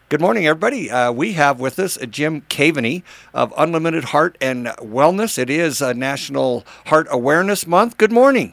Good morning, everybody. We have with us Jim Caveney of Unlimited Heart and Wellness. It is National Heart Awareness Month. Good morning.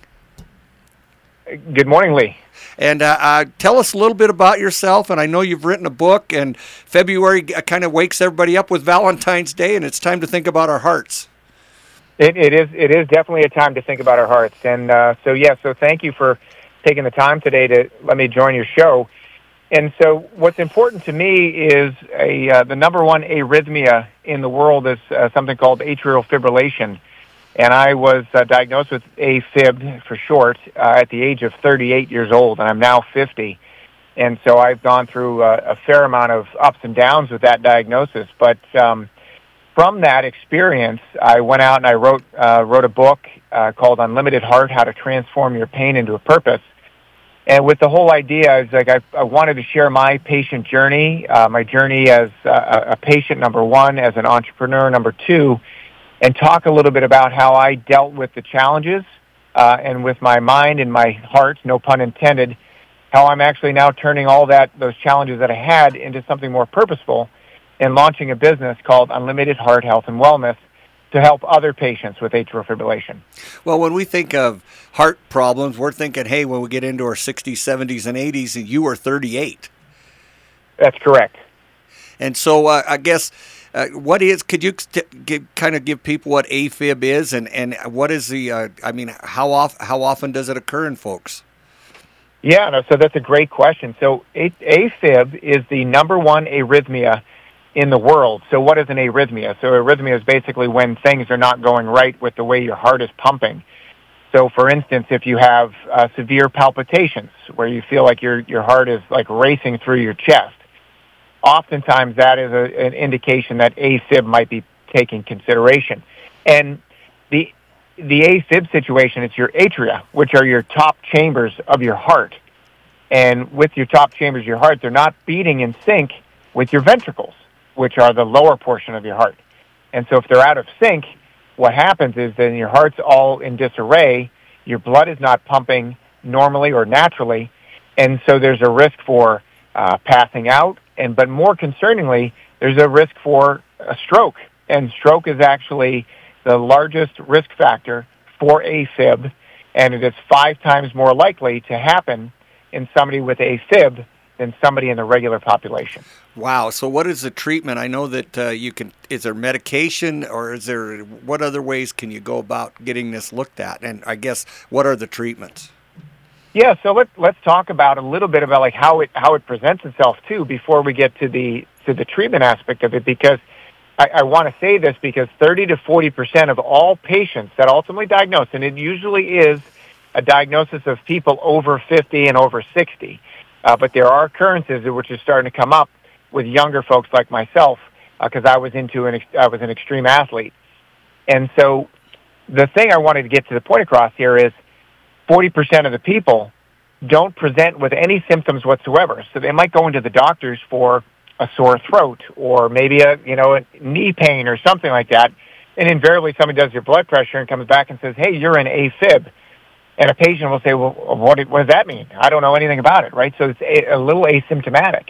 Good morning, Lee. And tell us a little bit about yourself. And I know you've written a book, and February kind of wakes everybody up with Valentine's Day, and it's time to think about our hearts. It is definitely a time to think about our hearts. And so thank you for taking the time today to let me join your show. And so what's important to me is the number one arrhythmia in the world is something called atrial fibrillation. And I was diagnosed with AFib for short at the age of 38 years old, and I'm now 50. And so I've gone through a fair amount of ups and downs with that diagnosis. But from that experience, I went out and I wrote a book called Unlimited Heart: How to Transform Your Pain into a Purpose. And with the whole idea, is like I wanted to share my patient journey, my journey as a patient, number one, as an entrepreneur, number two, and talk a little bit about how I dealt with the challenges and with my mind and my heart, no pun intended, how I'm actually now turning all those challenges that I had into something more purposeful and launching a business called Unlimited Heart Health and Wellness to help other patients with atrial fibrillation. Well, when we think of heart problems, we're thinking, hey, when we get into our 60s, 70s, and 80s, and you were 38. That's correct. And so I guess, could you kind of give people what AFib is, and what is how often does it occur in folks? Yeah, no, so that's a great question. So AFib is the number one arrhythmia in the world. So what is an arrhythmia? So arrhythmia is basically when things are not going right with the way your heart is pumping. So for instance, if you have severe palpitations where you feel like your heart is like racing through your chest, oftentimes that is an indication that AFib might be taking consideration. And the AFib situation, it's your atria, which are your top chambers of your heart. And with your top chambers of your heart, they're not beating in sync with your ventricles, which are the lower portion of your heart. And so if they're out of sync, what happens is then your heart's all in disarray, your blood is not pumping normally or naturally, and so there's a risk for passing out, but more concerningly, there's a risk for a stroke. And stroke is actually the largest risk factor for AFib, and it is 5 times more likely to happen in somebody with AFib than somebody in the regular population. Wow. So what is the treatment? I know that is there medication, or what other ways can you go about getting this looked at? And I guess, what are the treatments? Yeah, so let's talk about a little bit about like how it presents itself too before we get to the treatment aspect of it, because I want to say this because 30 to 40% of all patients that ultimately diagnose, and it usually is a diagnosis of people over 50 and over 60, but there are occurrences which are starting to come up with younger folks like myself, because I was an extreme athlete. And so the thing I wanted to get to the point across here is 40% of the people don't present with any symptoms whatsoever. So they might go into the doctors for a sore throat or maybe a knee pain or something like that. And invariably somebody does your blood pressure and comes back and says, hey, you're in AFib. And a patient will say, well, what does that mean? I don't know anything about it, right? So it's a little asymptomatic.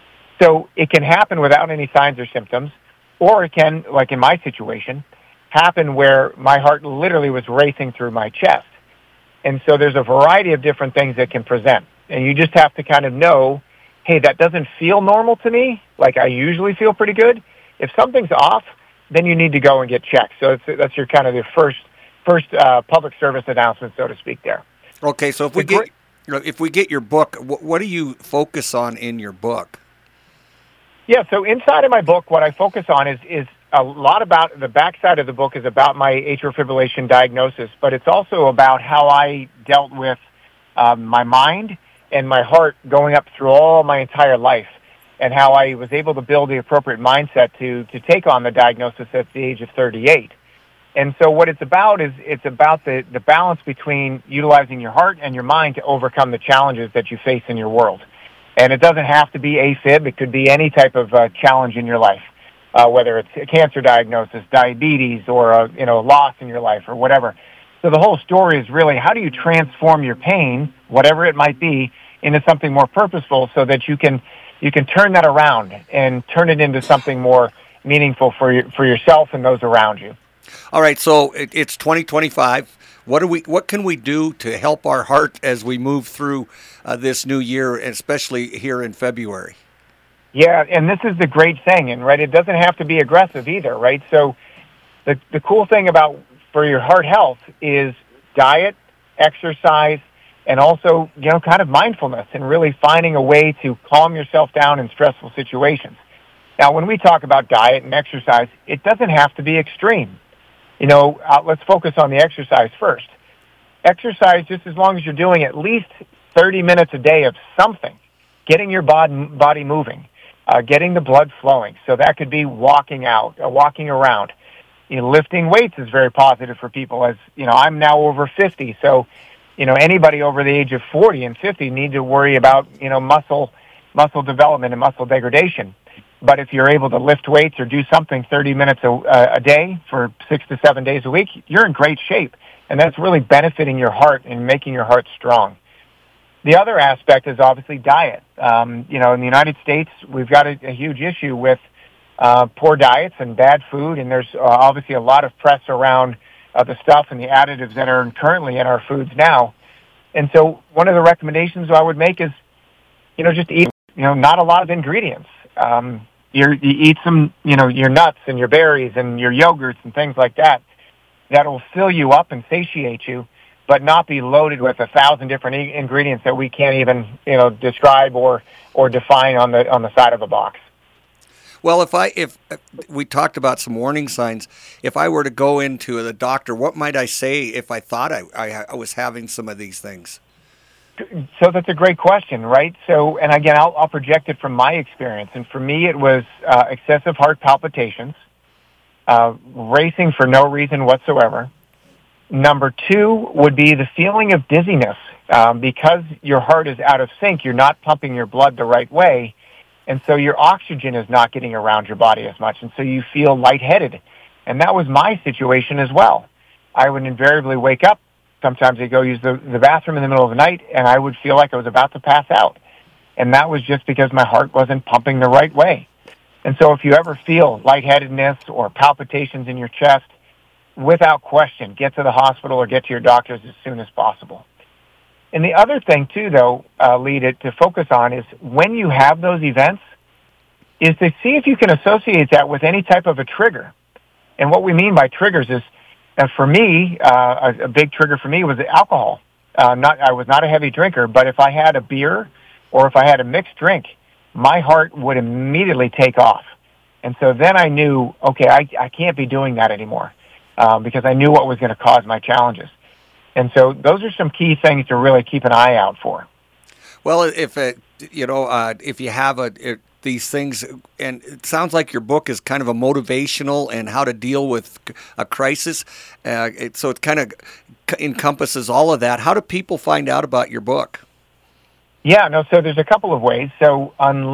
So it can happen without any signs or symptoms, or it can, like in my situation, happen where my heart literally was racing through my chest. And so there's a variety of different things that can present. And you just have to kind of know, hey, that doesn't feel normal to me. Like I usually feel pretty good. If something's off, then you need to go and get checked. So that's your kind of the first public service announcement, so to speak there. Okay, so if we get your book, what do you focus on in your book? Yeah, so inside of my book, what I focus on is a lot about the backside of the book is about my atrial fibrillation diagnosis, but it's also about how I dealt with my mind and my heart going up through all my entire life, and how I was able to build the appropriate mindset to take on the diagnosis at the age of 38. And so what it's about is it's about the balance between utilizing your heart and your mind to overcome the challenges that you face in your world. And it doesn't have to be AFib. It could be any type of challenge in your life, whether it's a cancer diagnosis, diabetes, or a loss in your life or whatever. So the whole story is really how do you transform your pain, whatever it might be, into something more purposeful so that you can you can turn that around and turn it into something more meaningful for yourself and those around you. All right, so it's 2025. What can we do to help our heart as we move through this new year, especially here in February? Yeah, and this is the great thing, and right, it doesn't have to be aggressive either, right? So the cool thing about for your heart health is diet, exercise, and also, kind of mindfulness and really finding a way to calm yourself down in stressful situations. Now, when we talk about diet and exercise, it doesn't have to be extreme. Let's focus on the exercise first. Exercise, just as long as you're doing at least 30 minutes a day of something, getting your body moving, getting the blood flowing. So that could be walking around. Lifting weights is very positive for people. As I'm now over 50, so anybody over the age of 40 and 50 need to worry about muscle development and muscle degradation. But if you're able to lift weights or do something 30 minutes a day for 6 to 7 days a week, you're in great shape, and that's really benefiting your heart and making your heart strong. The other aspect is obviously diet. In the United States, we've got a huge issue with poor diets and bad food, and there's obviously a lot of press around the stuff and the additives that are currently in our foods now. And so one of the recommendations I would make is, just eat, not a lot of ingredients. You eat some, your nuts and your berries and your yogurts and things like that. That'll fill you up and satiate you, but not be loaded with 1,000 different ingredients that we can't even, describe or define on the side of a box. Well, if we talked about some warning signs, if I were to go into the doctor, what might I say if I thought I was having some of these things? So that's a great question, right? So, and again, I'll project it from my experience. And for me, it was excessive heart palpitations, racing for no reason whatsoever. Number 2 would be the feeling of dizziness. Because your heart is out of sync, you're not pumping your blood the right way. And so your oxygen is not getting around your body as much. And so you feel lightheaded. And that was my situation as well. I would invariably wake up. Sometimes I'd go use the bathroom in the middle of the night, and I would feel like I was about to pass out. And that was just because my heart wasn't pumping the right way. And so if you ever feel lightheadedness or palpitations in your chest, without question, get to the hospital or get to your doctors as soon as possible. And the other thing, too, though, Lee, to focus on is when you have those events, is to see if you can associate that with any type of a trigger. And what we mean by triggers is, for me, a big trigger for me was alcohol. I was not a heavy drinker, but if I had a beer or if I had a mixed drink, my heart would immediately take off. And so then I knew, okay, I can't be doing that anymore because I knew what was going to cause my challenges. And so those are some key things to really keep an eye out for. Well, if you have these things, and it sounds like your book is kind of a motivational and how to deal with a crisis. So it kind of encompasses all of that. How do people find out about your book? Yeah, so there's a couple of ways. So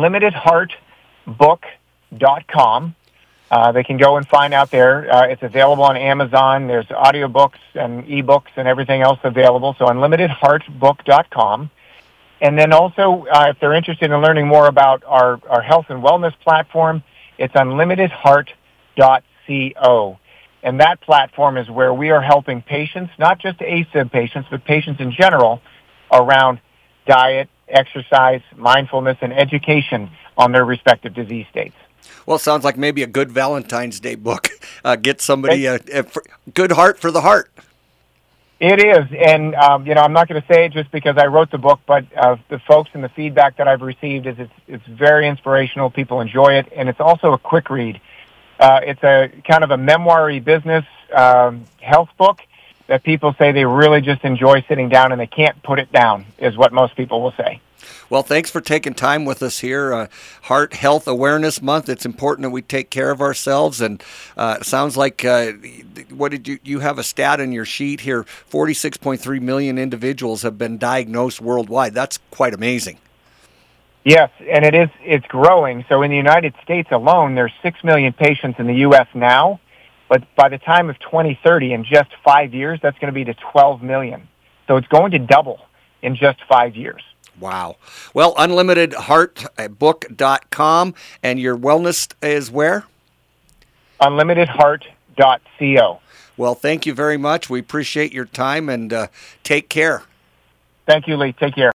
unlimitedheartbook.com. They can go and find out there. It's available on Amazon. There's audiobooks and ebooks and everything else available. So unlimitedheartbook.com. And then also, if they're interested in learning more about our health and wellness platform, it's unlimitedheart.co. And that platform is where we are helping patients, not just AFib patients, but patients in general, around diet, exercise, mindfulness, and education on their respective disease states. Well, it sounds like maybe a good Valentine's Day book. Get somebody a good heart for the heart. It is, and I'm not going to say it just because I wrote the book, but the folks and the feedback that I've received is it's very inspirational. People enjoy it, and it's also a quick read. It's a kind of a memoir-y business health book that people say they really just enjoy sitting down and they can't put it down, is what most people will say. Well, thanks for taking time with us here. Heart Health Awareness Month. It's important that we take care of ourselves. And it sounds like, what did you have a stat in your sheet here? 46.3 million individuals have been diagnosed worldwide. That's quite amazing. Yes, and it's growing. So in the United States alone, there's 6 million patients in the U.S. now. But by the time of 2030, in just 5 years, that's going to be to 12 million. So it's going to double in just 5 years. Wow. Well, unlimitedheartbook.com, and your wellness is where? Unlimitedheart.co. Well, thank you very much. We appreciate your time, and take care. Thank you, Lee. Take care.